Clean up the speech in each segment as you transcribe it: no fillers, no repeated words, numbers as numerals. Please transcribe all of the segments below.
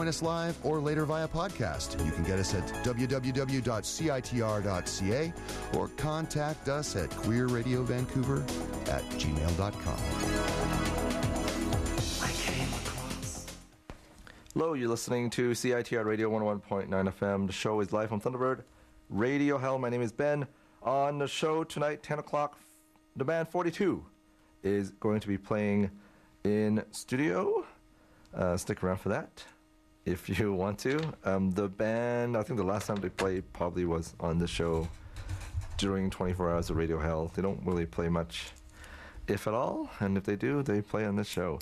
Join us live or later via podcast. You can get us at www.citr.ca or contact us at queerradiovancouver@gmail.com. Hello, you're listening to CITR Radio 101.9 FM. The show is live on Thunderbird Radio Hell. My name is Ben. On the show tonight, 10 o'clock, the band 42 is going to be playing in studio. Stick around for that if you want to. The band, I think the last time they played probably was on the show during 24 Hours of Radio Hell. They don't really play much, if at all, and if they do, they play on this show.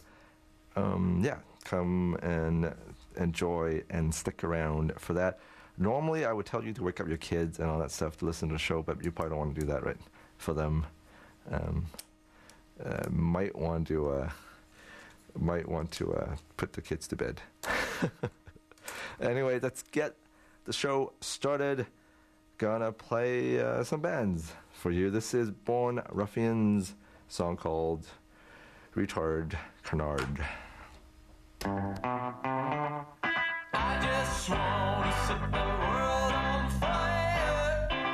Come and enjoy and stick around for that. Normally, I would tell you to wake up your kids and all that stuff to listen to the show, but you probably don't want to do that, right? For them, might want to put the kids to bed. Anyway, let's get the show started. Gonna play some bands for you. This is Born Ruffians, song called Retard Canard. I just wanna set the world on fire.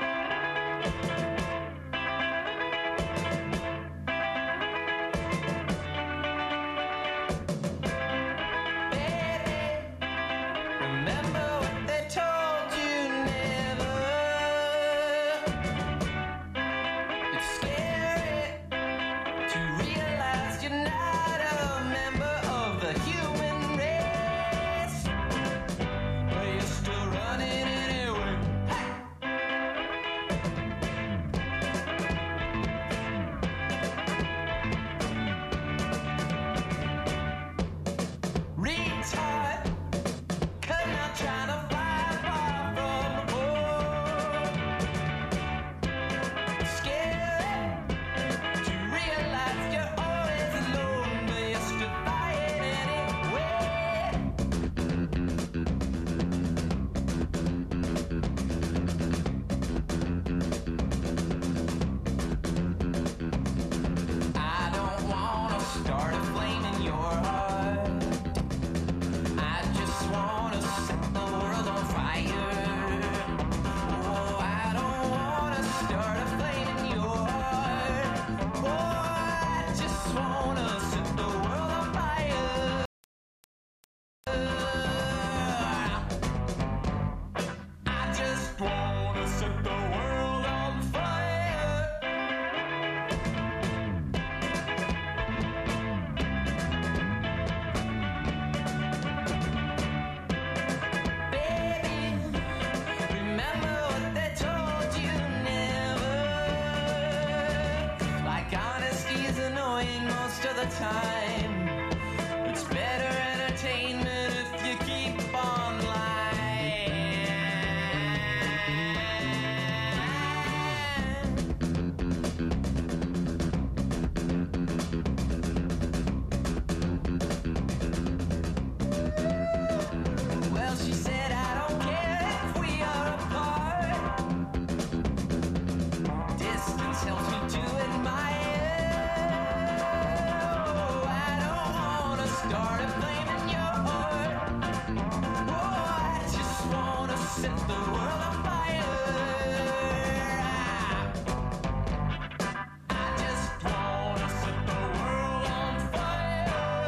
Baby, remember what they told you never. It's scary to realize you're not a member of the human race. But you're still running anyway. Hey! Retard, 'cause I'm trying to fly far from home. Scared to realize you're always alone, but you're still fighting anyway. I don't wanna start a flame in your heart. I just wanna set the world on fire. Oh, I don't wanna start a flame in your heart. Oh, I just wanna set the world on fire. I just wanna set the world on fire. Baby, remember what they told you never. Like honesty's annoying most of the time. It's better entertainment if you keep on lying. Well, she said, I don't care if we are apart. Distance helps me to admire. Oh, I don't wanna start a flame in your heart. Oh, I just wanna set the world on fire. I just wanna set the world on fire.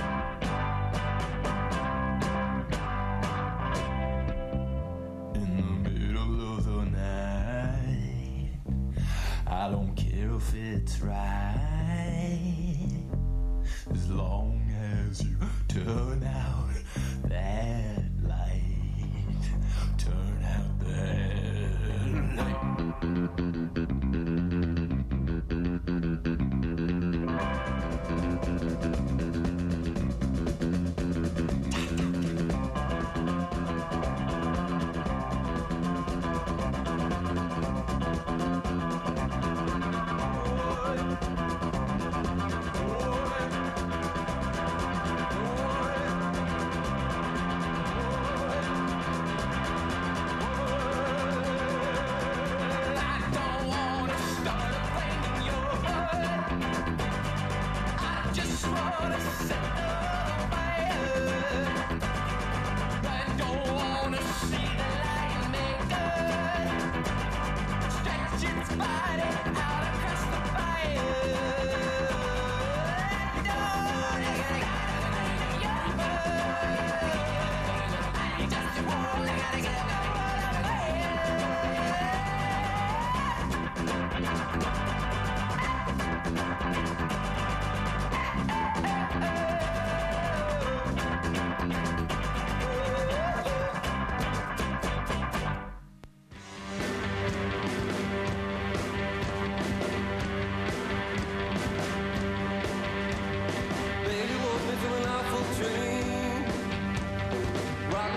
In the middle of the night, I don't care if it's right, as long as you turn out that light, turn out that light.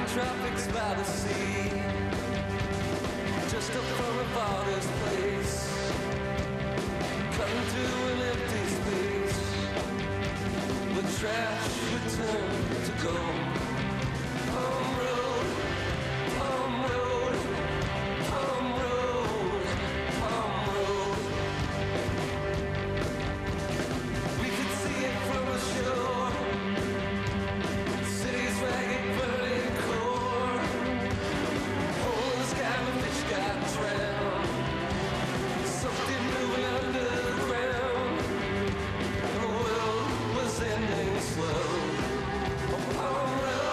traffic's by the sea, just up from a father's place, cutting through an empty space. The trash returned to go. Home road, home road, home road, home road. We could see it from the shore. City's ragged, burning core. Hole in the sky, the fish got drowned. Something moving underground. The world was ending slow. Home road.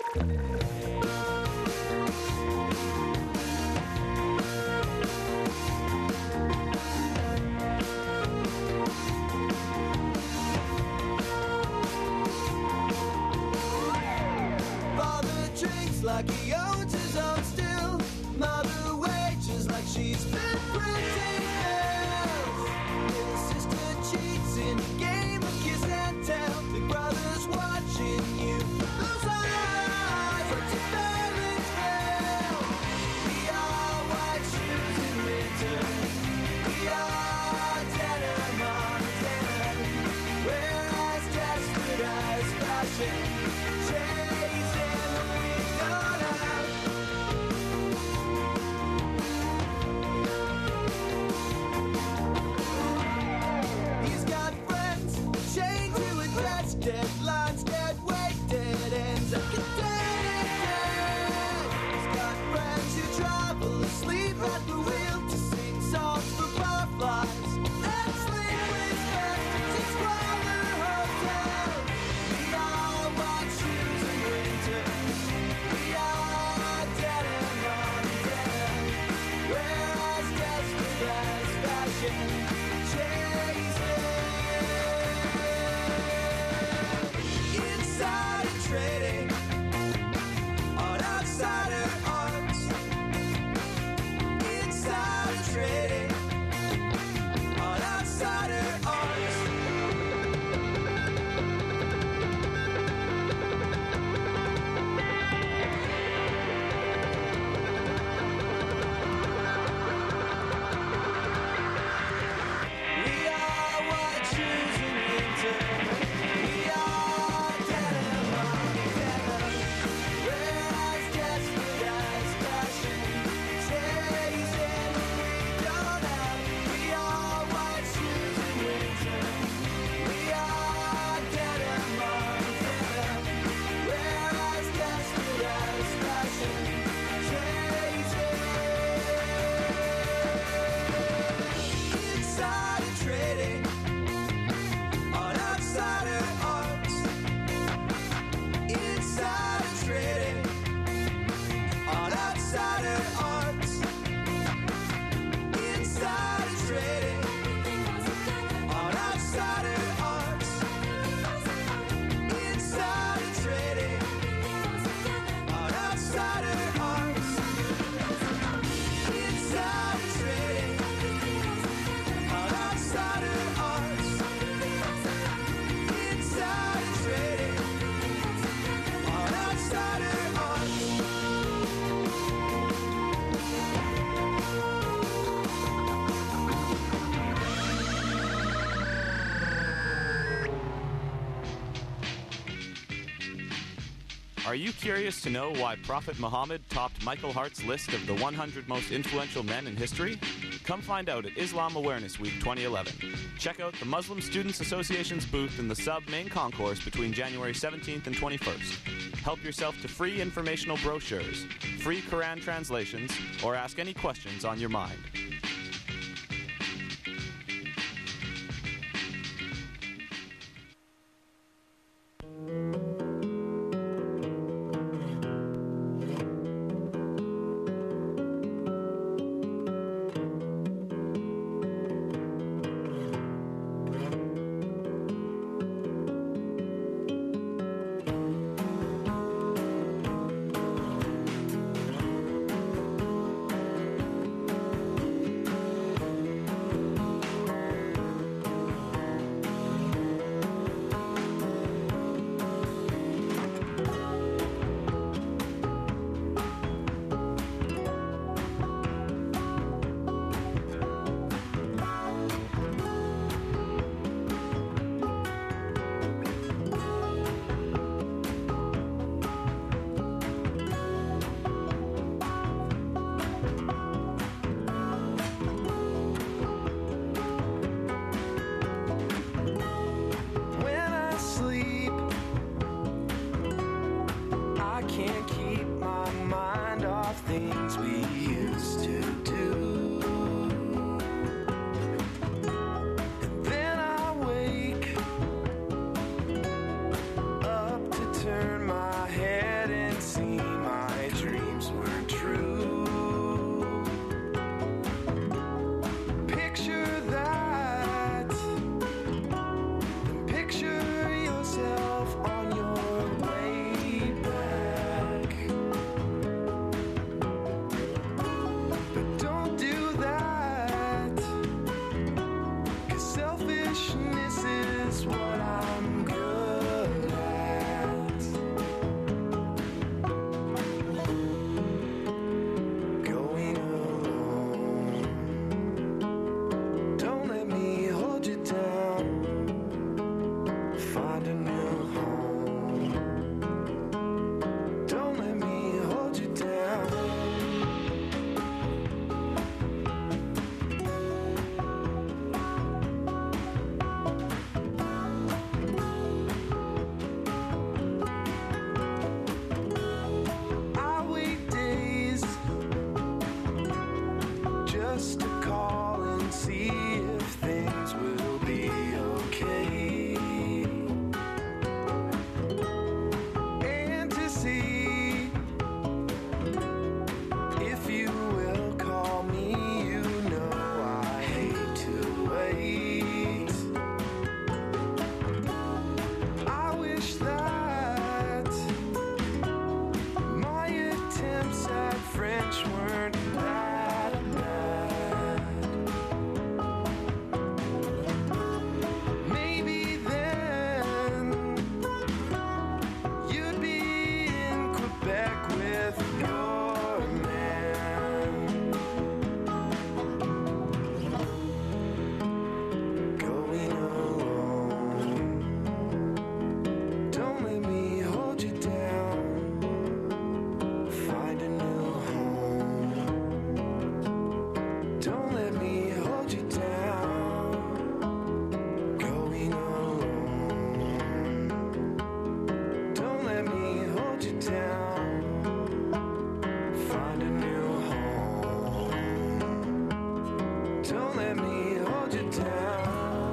Father drinks like he owns his own still. Mother wages like she's been printing bills. Little sister cheats in a game of kiss and tell. Big brother's watching you. Those eyes are to balance well. We are white shoes in winter. We are denim on denim. We're as desperate as fashion. Chasing the wind on out. He's got friends chained to a desk, deadlines, dead weight, dead ends, academic debt. He's got friends who travel asleep at the wheel to sing songs for barflies and sleep with bastards in squalor hotels. We are white shoes in winter. We are denim on denim. We're as desperate as fashion. Insider trading on outsider arts. Insider trading on outsider arts. We are white shoes in winter. We are denim on denim. We're as desperate as fashion. Chasing the wind on out. We are white shoes in winter. We are denim on denim. We're as desperate as fashion. Insider trading on outsider arts. Insider trading on outsider arts. Insider trading on outsider arts. Insider trading on outsider arts. Insider trading on outsider arts. Insider trading on outsider arts. Are you curious to know why Prophet Muhammad topped Michael Hart's list of the 100 most influential men in history? Come find out at Islam Awareness Week 2011. Check out the Muslim Students Association's booth in the sub main concourse between January 17th and 21st. Help yourself to free informational brochures, free Quran translations, or ask any questions on your mind. Don't let me hold you down.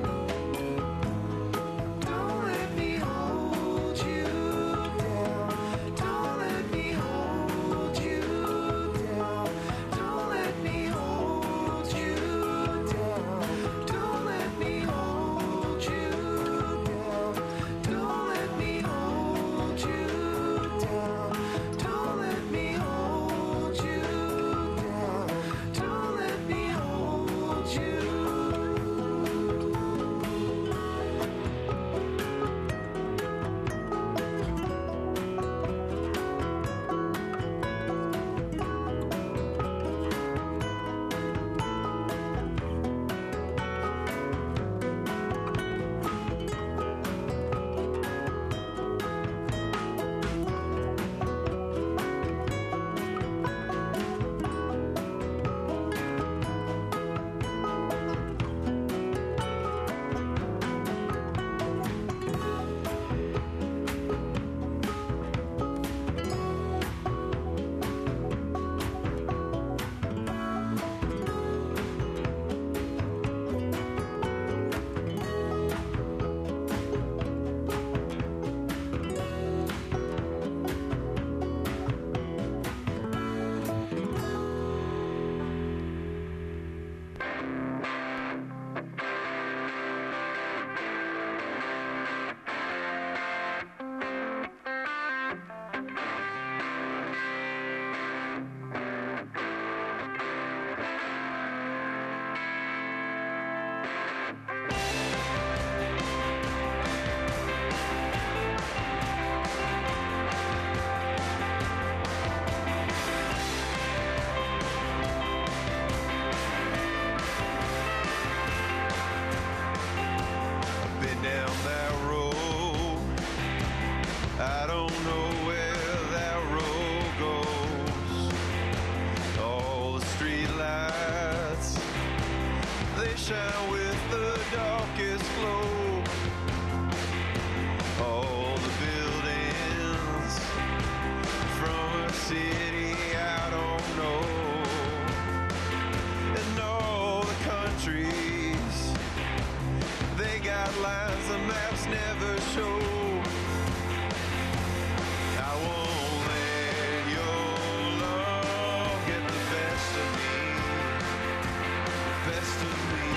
Don't let me hold you down. Don't let me hold you down. Don't let me hold you down. Don't let me hold you down. Don't let me hold you down. Don't let me hold you down. Don't let me hold you. Been down that road. I don't know where that road goes. All the street lights, they shine with the darkest glow. All the buildings from a city I don't know. And all the countries, they got lines the maps never show. I won't let your love get the best of me, the best of me.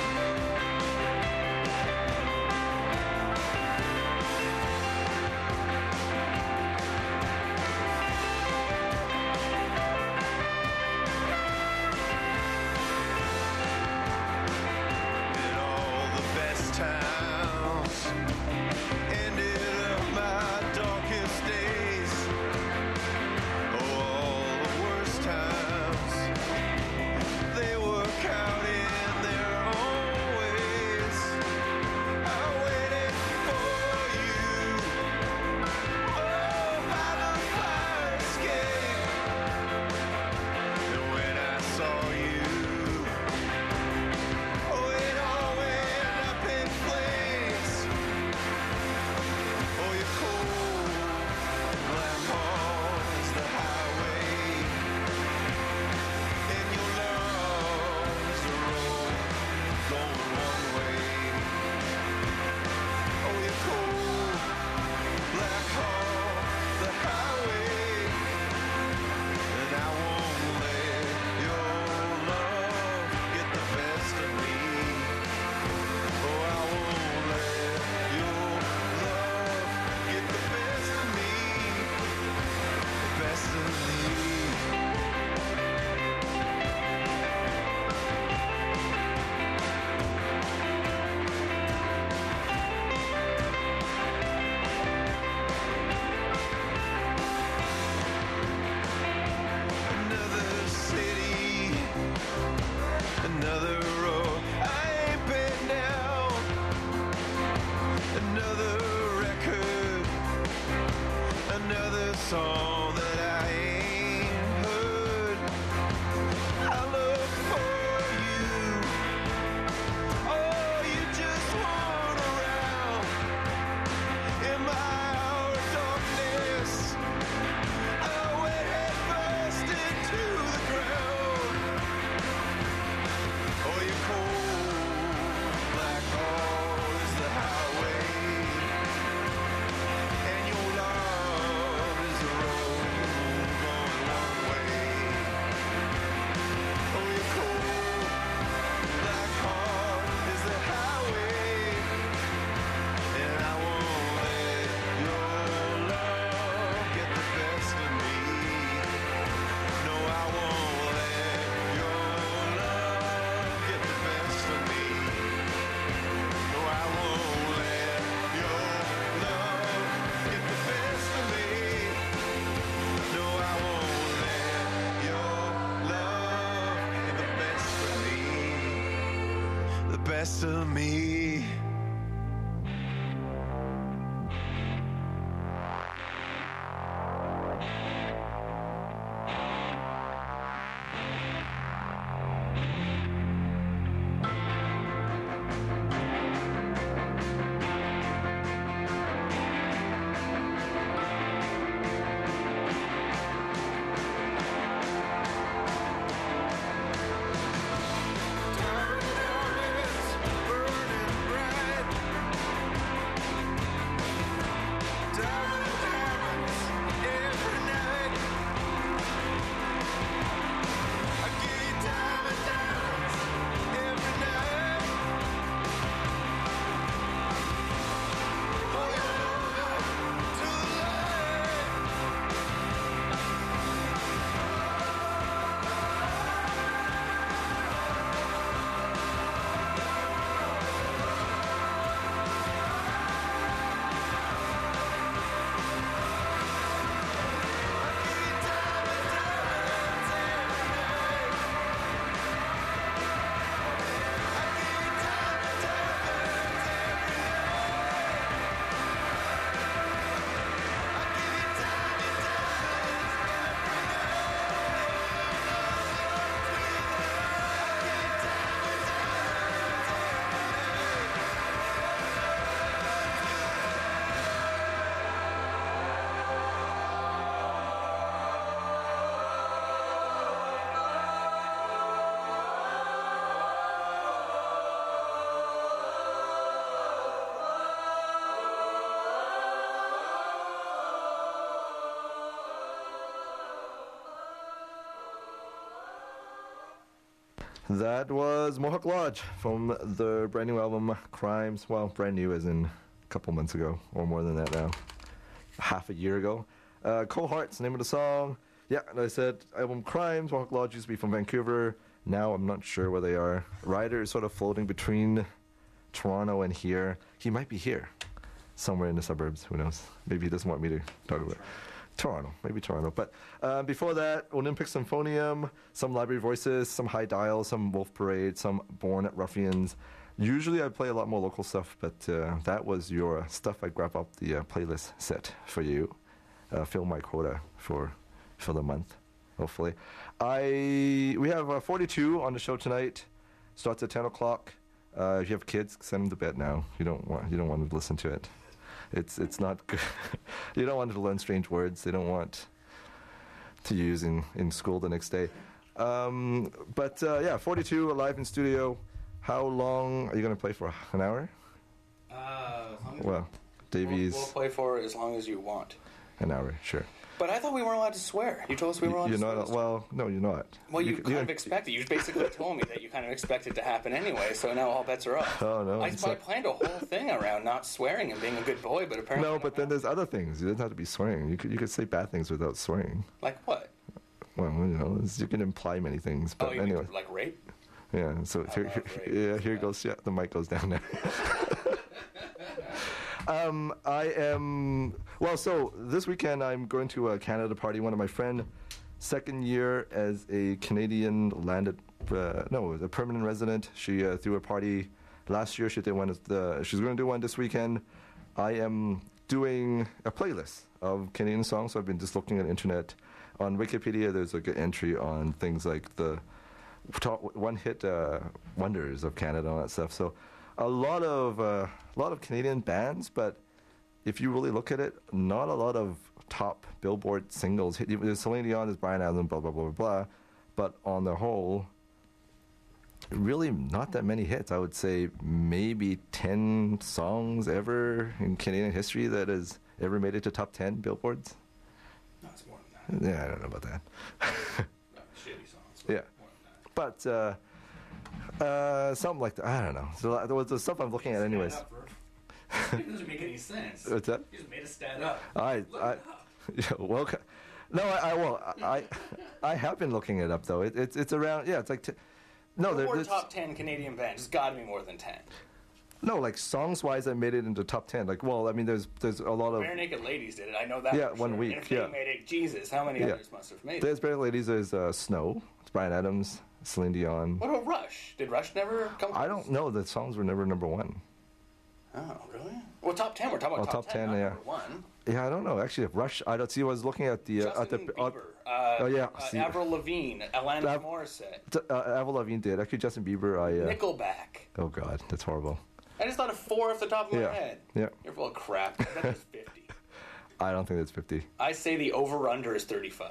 In all the best times, ended up my darkest days. Oh, all the worst times, they work out in the best of me. That was Mohawk Lodge from the brand new album Crimes. Well, brand new as in a couple months ago, or more than that now. Half a year ago. Cold Heart's the name of the song. Yeah, and I said album Crimes. Mohawk Lodge used to be from Vancouver. Now I'm not sure where they are. Ryder is sort of floating between Toronto and here. He might be here, somewhere in the suburbs. Who knows? Maybe he doesn't want me to talk about it. Toronto, maybe Toronto. But before that, Olympic Symphonium, some Library Voices, some High Dial, some Wolf Parade, some Born at Ruffians. Usually I play a lot more local stuff, but that was your stuff. I grab up the playlist set for you. Fill my quota for the month, hopefully. We have 42 on the show tonight. Starts at 10 o'clock. If you have kids, send them to bed now. You don't want to listen to it. It's not good. You don't want to learn strange words. They don't want to use in school the next day. But 42 live in studio. How long are you going to play for? An hour? Well, Davies. We'll play for as long as you want. An hour, sure. But I thought we weren't allowed to swear. You told us we weren't allowed to swear. You're not. Well, no, you're not. Well, you kind of expected. You basically told me that you kind of expected to happen anyway. So now all bets are off. Oh no! I planned a whole thing around not swearing and being a good boy, but apparently no. But then there's other things. You don't have to be swearing. You could say bad things without swearing. Like what? Well, you can imply many things. But anyway, mean, like rape. Yeah. So here goes. Yeah, the mic goes down there. So this weekend I'm going to a Canada party. One of my friend, second year as a Canadian landed, a permanent resident. She threw a party last year. She did one. She's going to do one this weekend. I am doing a playlist of Canadian songs. So I've been just looking at the internet. On Wikipedia, there's a good entry on things like the top one-hit wonders of Canada and all that stuff. So a lot of Canadian bands, but if you really look at it, not a lot of top Billboard singles. There's Celine Dion, there's Bryan Adams, blah, blah, blah, blah, blah. But on the whole, really not that many hits. I would say maybe 10 songs ever in Canadian history that has ever made it to top 10 Billboards. No, it's more than that. Yeah, I don't know about that. Shitty songs. Yeah. But something like that. I don't know. So there was the stuff I'm looking at anyways. It doesn't make any sense. What's that? You just made us stand up. I have been looking it up though. It's around. Yeah, it's like. Billboard top 10 Canadian bands. It's got to be more than 10. No, like songs wise, I made it into top 10. Like, well, I mean, there's a lot of. Bare Naked Ladies did it. I know that. Yeah, for one sure. week. And if they made it, Jesus, how many others must have made it? There's Bare Naked Ladies. There's Snow. It's Bryan Adams. Celine Dion. What about Rush? Did Rush never come? I don't know. The songs were never number one. Oh, really? Well, top 10. We're talking about top 10, not yeah. number one. Yeah, I don't know. Actually, if Rush, I don't see. I was looking at the Justin Bieber. yeah, see. Avril Lavigne. Alanis Av- Morissette. Avril Lavigne did. Actually, Justin Bieber. Nickelback. Oh God, that's horrible. I just thought of 4 off the top of my Yeah. head. Yeah. You're full of crap. I bet there's 50. I don't think that's 50. I say the over-under is 35.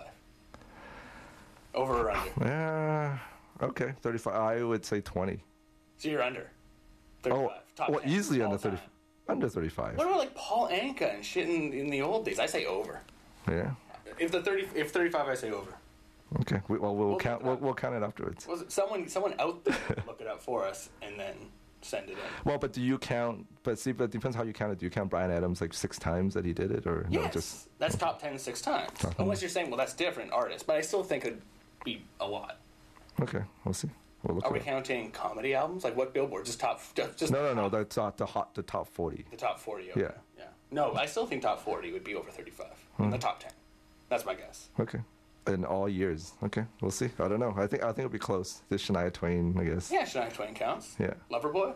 Over or under? Yeah. Okay, 35. I would say 20. So you're under. 35. Top well, 10 easily all under 30. time. Under 35. What about like Paul Anka and shit in the old days? I say over. Yeah. If 35, I say over. Okay. We'll We'll count. look it up. We'll count it afterwards. Was it someone out there look it up for us and then send it in? Well, but do you count? But see, but it depends how you count it. Do you count Bryan Adams like 6 times that he did it, or no? Yes, Just that's top 10 6 times. Top 10. Unless you're saying, well, that's different artists, but I still think it'd be a lot. okay. We'll see. We'll look Are we it up. counting comedy albums? Like what Billboard? Just No. That's not the top 40. the top 40. Okay. Yeah. Yeah. No, I still think top 40 would be over 35 in the top 10. That's my guess. Okay. In all years. Okay. We'll see. I don't know. I think it'll be close. This Shania Twain, I guess. Yeah, Shania Twain counts. Yeah. Loverboy.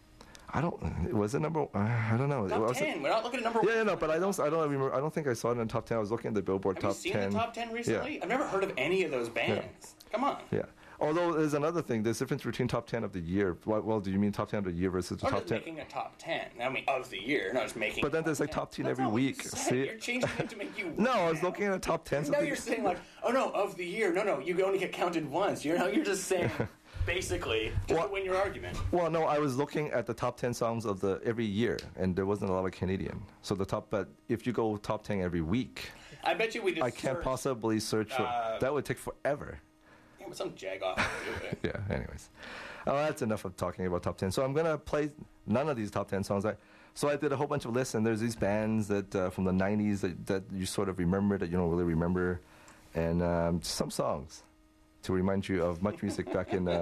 I don't. Was it number? I don't know. Top Was it- 10. We're not looking at number Yeah, one. no, but I don't remember. I don't think I saw it in the top 10. I was looking at the Billboard Have top you seen 10. the top 10 recently? Yeah. I've never heard of any of those bands. Come on. Yeah. Although there's another thing. There's a difference between top 10 of the year. Well, do you mean top 10 of the year versus the Or top just 10? making a top 10. I mean, of the year, not just making. But then a there's like 10. top 10 That's every not what you week. said. See? You're changing it to make you. No, I was looking at the top 10s. Now you're saying like, oh no, of the year. No, you only get counted once. You're just saying basically just Well- to win your argument. Well, no, I was looking at the top 10 songs of the every year, and there wasn't a lot of Canadian. So the top, but if you go top 10 every week, I bet you we just. I can't searched- possibly search for. That would take forever. Yeah, but some jag off would do it. Yeah. Anyways, that's enough of talking about top 10. So I'm gonna play none of these top 10 songs. So I did a whole bunch of lists, and there's these bands that from the 90s that you sort of remember that you don't really remember, and some songs to remind you of much music back in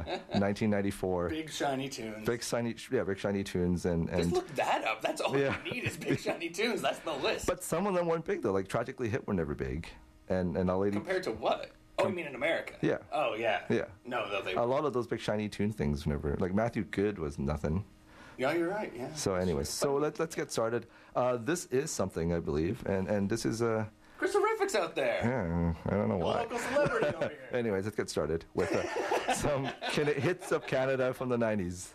1994. Big shiny tunes. Big shiny tunes, and Just look that up. That's all Yeah. you need is big shiny tunes. That's the list. but some of them weren't big though. Like Tragically Hip were never big, and a lady. Compared to what? Oh, you mean in America? Yeah. Oh, yeah. Yeah. No, they. A lot of those big shiny tune things never. Like Matthew Good was nothing. Yeah, you're right. Yeah. So anyways, so let's get started. This is something I believe, and this is a. Chris Horrific's out there. I don't know A why. local celebrity over here. Anyways, let's get started with some hits of Canada from the 90s.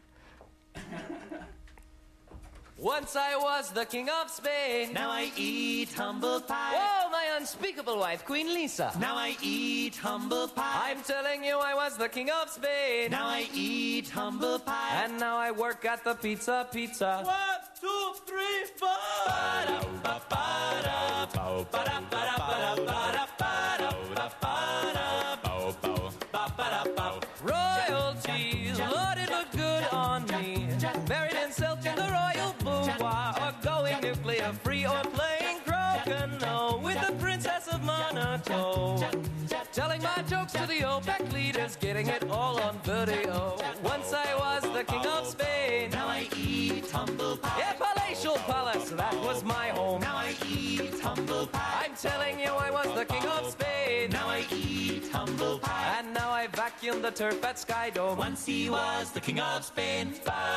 Once I was the king of Spain. Now I eat humble pie. Whoa, my unspeakable wife, Queen Lisa. Now I eat humble pie. I'm telling you, I was the king of Spain. Now I eat humble pie. And now I work at the pizza. 1, 2, 3, 4. Royalty, Lord, it looked good on me. Buried in silk in the royal boudoir, or going nuclear free, or playing croquet with the Princess of Monaco. Telling my jokes to the OPEC leaders, getting it all on video. Once I was the king of Spain. Now I eat humble pie. Yeah, palatial palace, that was my home. Now I eat humble pie. I'm telling you, I was the king of Spain. Now I eat humble pie. And now I vacuum the turf at Sky Dome. Once he was the king of Spain.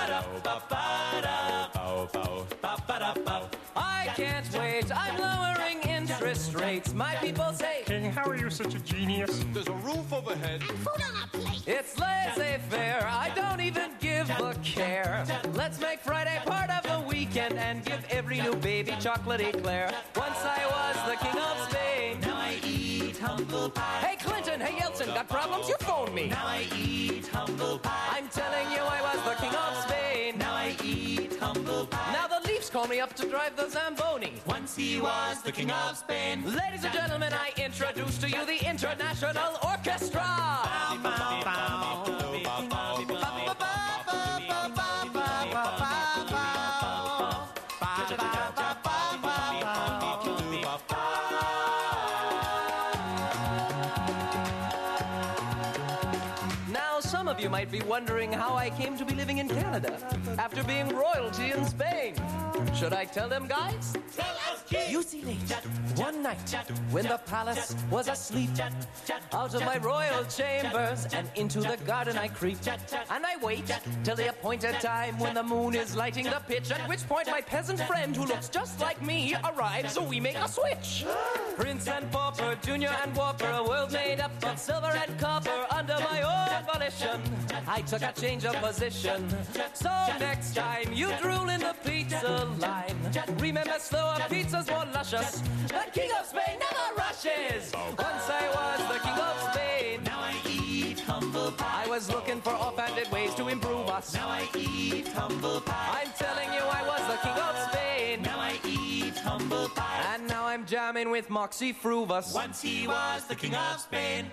I can't wait, I'm lowering interest rates. My people say, King, how are you such a genius? There's a roof overhead. it's laissez-faire, I don't even give a care. Let's make Friday part of the weekend and give every new baby chocolate eclair. Once I was the king of Spain. Now I eat humble pie. Hey Clinton, hey Yeltsin, got problems? You phone me. Now I eat humble pie. I'm telling you, I was the king of Spain. Now I eat humble pie. Now the Leafs call me up to drive the Zamboni. Once he was the king of Spain. Ladies and gentlemen, I introduce to you the International Orchestra. Now, some of of you might be wondering how I came to be living in Canada after being royalty in Spain. Should I tell them, guys? Tell us, kids. You see, late one night when the palace was asleep, out of my royal chambers and into the garden I creep, and I wait till the appointed time when the moon is lighting the pitch, at which point my peasant friend who looks just like me arrives, so we make a switch. Prince and pauper, junior and whopper, a world made up of silver and copper under my own volition. I took a change of position, so next time you drool in the pizza line, remember slower pizza's more luscious. The king of Spain never rushes. Once I was the king of Spain, Now I eat humble pie. I was looking for offhanded ways to improve us. Now I eat humble pie. I'm telling you I was the king of Spain, Now I eat humble pie. and now I'm jamming with Moxie Fruvus. Once he was the king of Spain.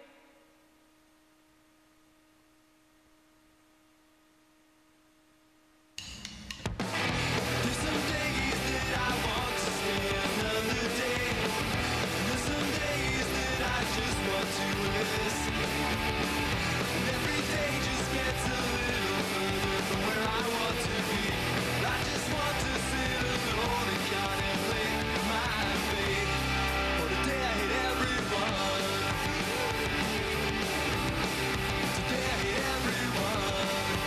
There's some days that I want to stay another day. There's some days that I just want to miss. And every day just gets a little further from where I want to be. I just want to sit alone and contemplate my fate. For today I hate everyone. Today I hate everyone.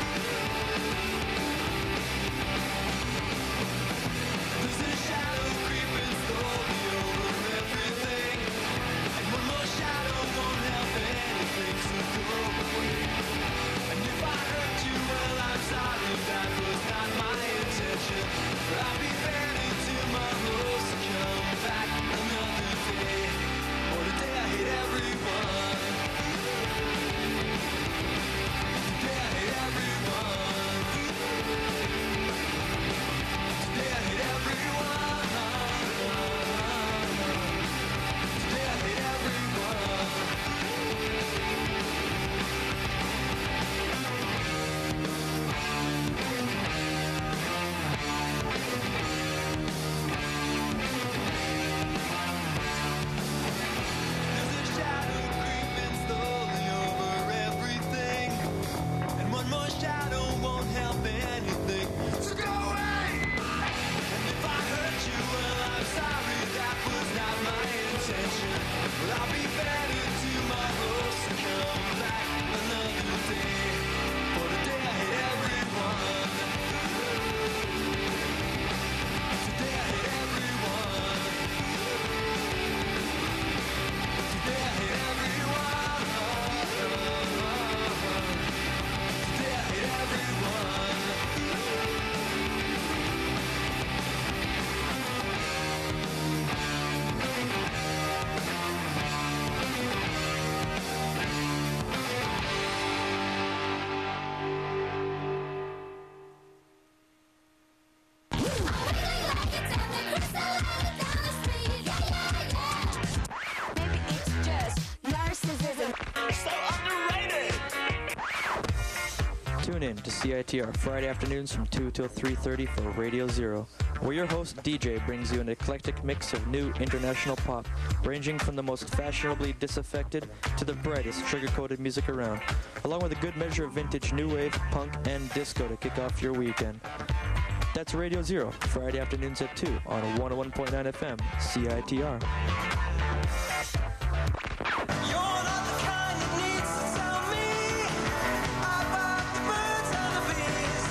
There's a shadow creeping slowly over everything, and one more shadow won't help anything, so go away. And if I hurt you, well, I'm sorry, that was not my intention. But I'll be bending to my hopes to come back another day. For today I hate everyone. Today I hate everyone. Today I hate everyone. Today I hate everyone. There's a shadow creeping slowly over everything, and one more shadow won't help anything. So go away! And if I hurt you, well, I'm sorry, that was not my intention. But I'll be better to my hopes to come back another day. For today I hate everyone. Today I hate everyone. Today I hate everyone. Today I hate everyone. Maybe it's just narcissism. So underrated. Tune in to CITR Friday afternoons from 2 till 3:30 for Radio Zero, where your host DJ brings you an eclectic mix of new international pop, ranging from the most fashionably disaffected to the brightest trigger-coated music around, along with a good measure of vintage new wave, punk, and disco to kick off your weekend. That's Radio Zero, Friday afternoons at 2 on 101.9 FM, CITR. You're not the kind that needs to tell me about the birds and the bees.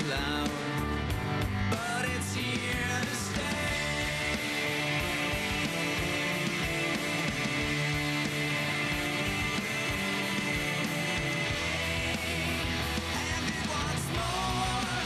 loud, but it's here to stay. And it wants more,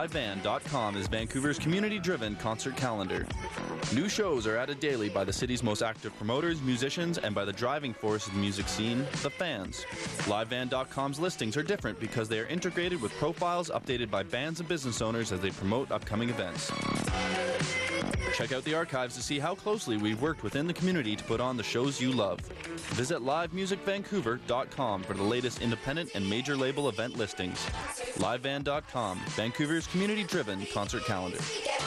liveband.com is Vancouver's community-driven concert calendar. New shows are added daily by the city's most active promoters, musicians, and by the driving force of the music scene, the fans. Liveband.com's listings are different because they are integrated with profiles updated by bands and business owners as they promote upcoming events. Check out the archives to see how closely we've worked within the community to put on the shows you love. Visit livemusicvancouver.com for the latest independent and major label event listings. Liveband.com, Vancouver's community-driven concert calendar.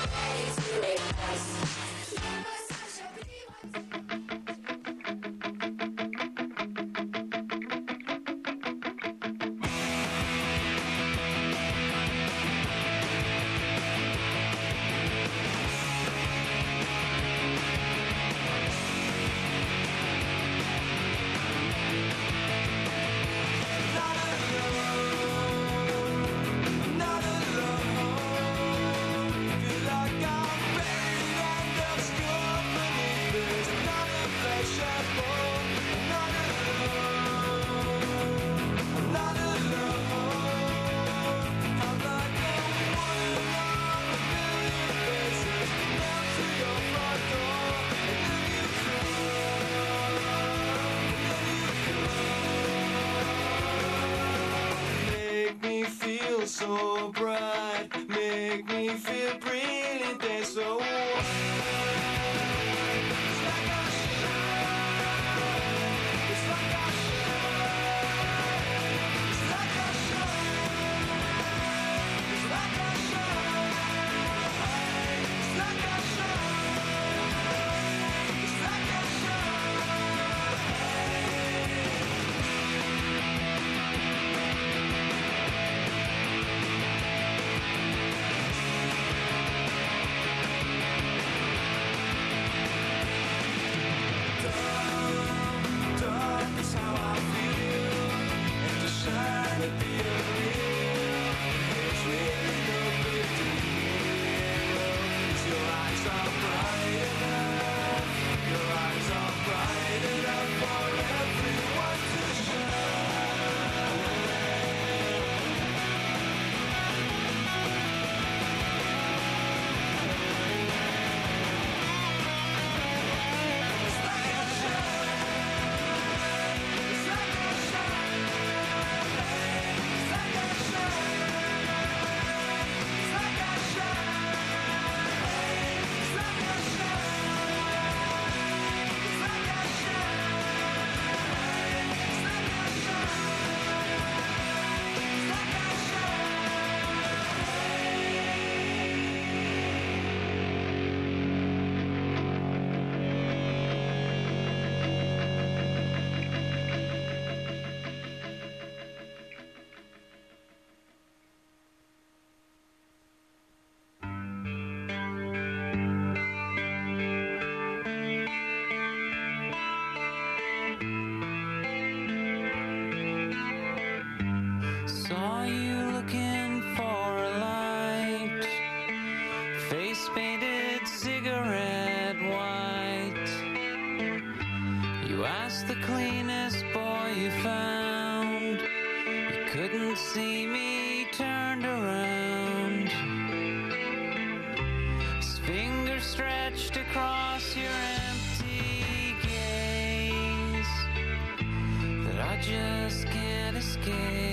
So bright, make me feel brilliant and so warm. It's like I shine. It's like I shine. It's like I shine. It's like I shine. It's like I shine. It's like I Saw you looking for a light, face painted cigarette white. You asked the cleanest boy you found, you couldn't see me turned around. His finger stretched across your empty gaze that I just can't escape.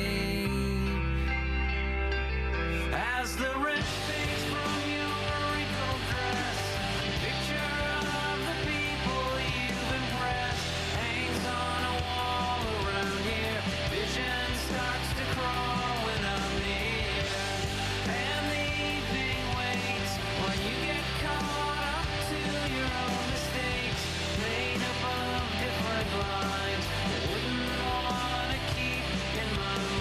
As the red fades from your wrinkled dress, a picture of the people you've impressed hangs on a wall around here. Vision starts to crawl when I'm near, and the evening waits when you get caught up to your own mistakes, laid above different lines. I wouldn't want to keep in my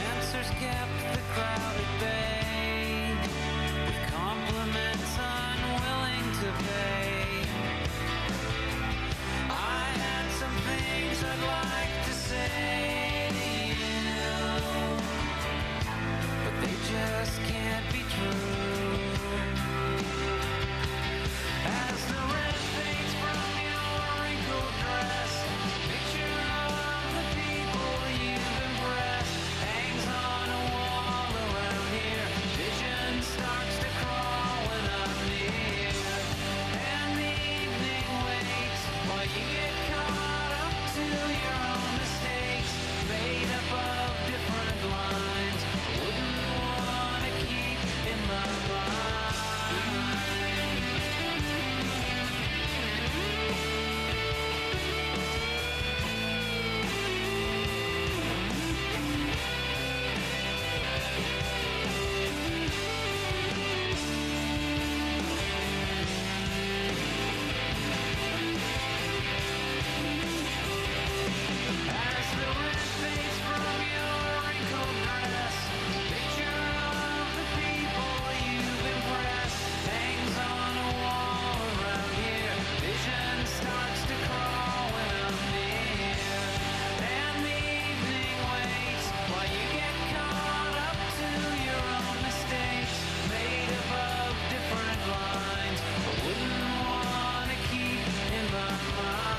Dancers kept the crowd at bay, with compliments unwilling to pay. I had some things I'd like to say to you, but they just can't be true. As the red fades from your wrinkled dress, picture of the people you've impressed hangs on a wall around here. Vision starts to crawl when I'm near, and the evening waits while you get caught up to your own mistakes, made up of different lines. Wouldn't want to keep in my mind. As the red fades from your wrinkled dress, picture of the people you've impressed hangs on a wall around here. Vision starts to crawl when I'm near, and the evening waits while you get caught up to your own mistakes, made up of different lines. I wouldn't want to keep in my mind.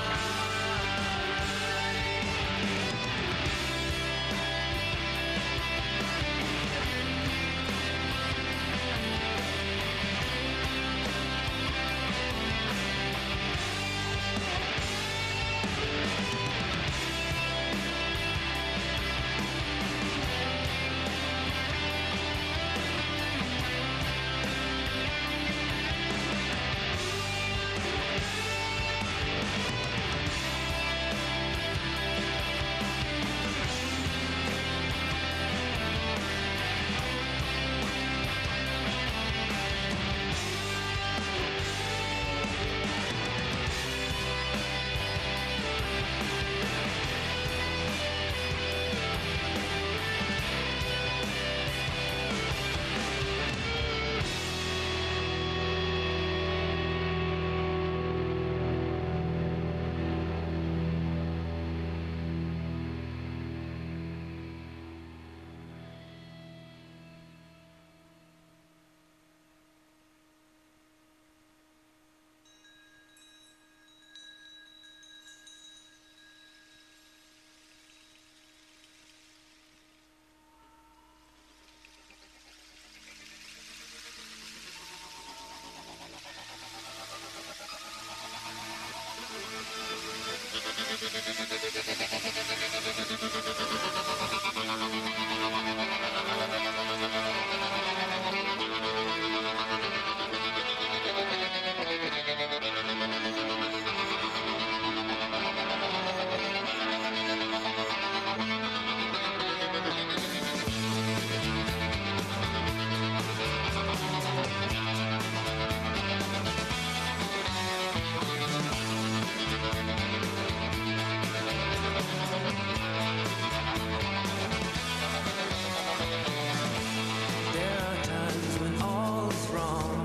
There are times when all is wrong,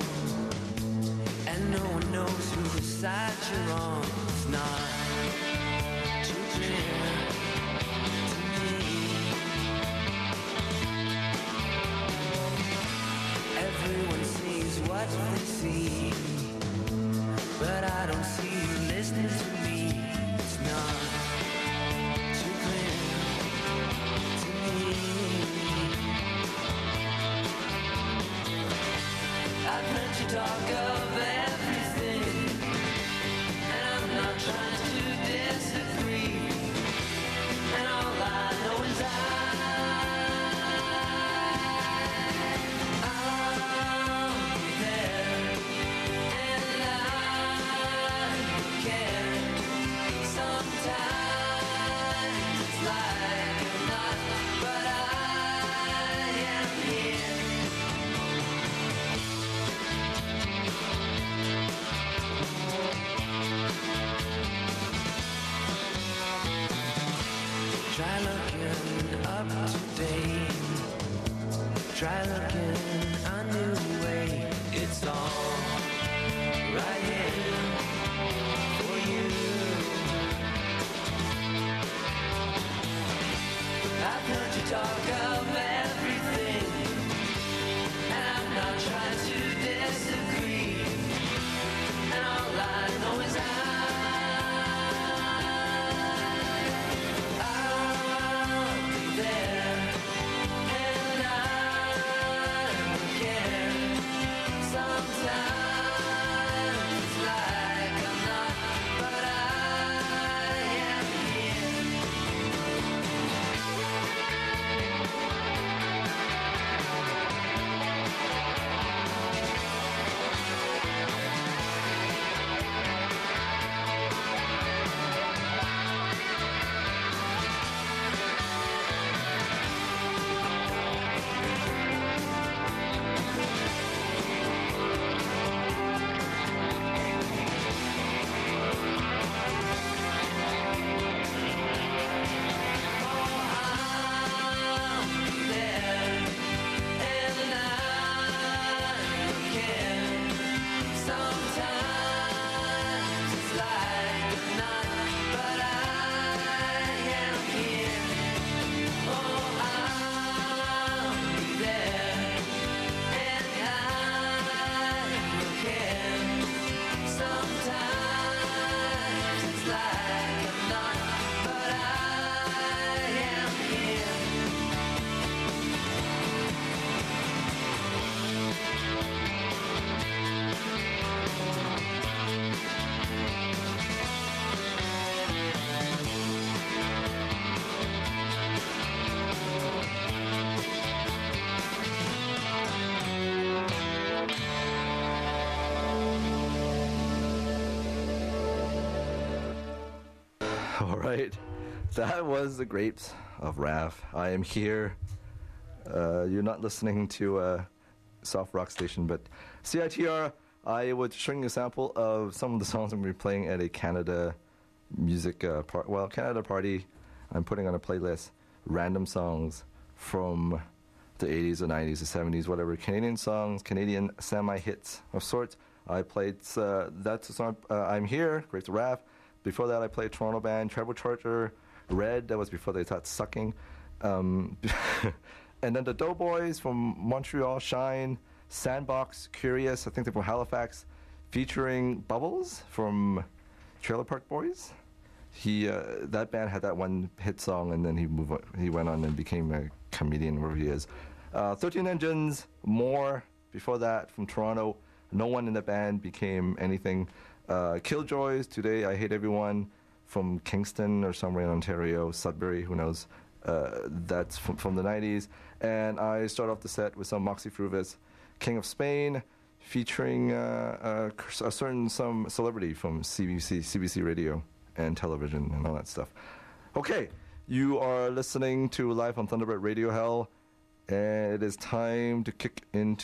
and no one knows whose side you're on. It's not too clear to me. Everyone sees what they see, but I don't see you listening to me. It's not too clear to me. I've heard you talk of everything, and I'm not trying to disagree. And all I know is I'll be there, and I don't care. Sometimes it's like you're not, but I am here. Try looking a new way. It's all right here for you. I've heard you talk of everything, and I'm not trying to disagree. And all I know is I'll be there, and I don't care. Sometimes it's like I'm not, but I am here. All right, that was the Grapes of Wrath. I am here. You're not listening to a soft rock station, but CITR. I was showing you a sample of some of the songs I'm going to be playing at a Canada music Canada party. I'm putting on a playlist random songs from the 80s or 90s or 70s, whatever, Canadian songs, Canadian semi-hits of sorts. I played that's a song, I'm Here, Grapes of Wrath. Before that, I played Toronto band Treble Charger, Red. That was before they started sucking. And then the Doughboys from Montreal, Shine, Sandbox, Curious. I think they're from Halifax, featuring Bubbles from Trailer Park Boys. That band had that one hit song, and then he went on and became a comedian wherever he is. 13 Engines, More. Before that, from Toronto, no one in the band became anything. Killjoys, Today I Hate Everyone, from Kingston or somewhere in Ontario, Sudbury, who knows. That's from the 90s. And I start off the set with some Moxie Fruvis, King of Spain, featuring some celebrity from CBC Radio and television and all that stuff. Okay, you are listening to Live on Thunderbird Radio Hell, and it is time to kick into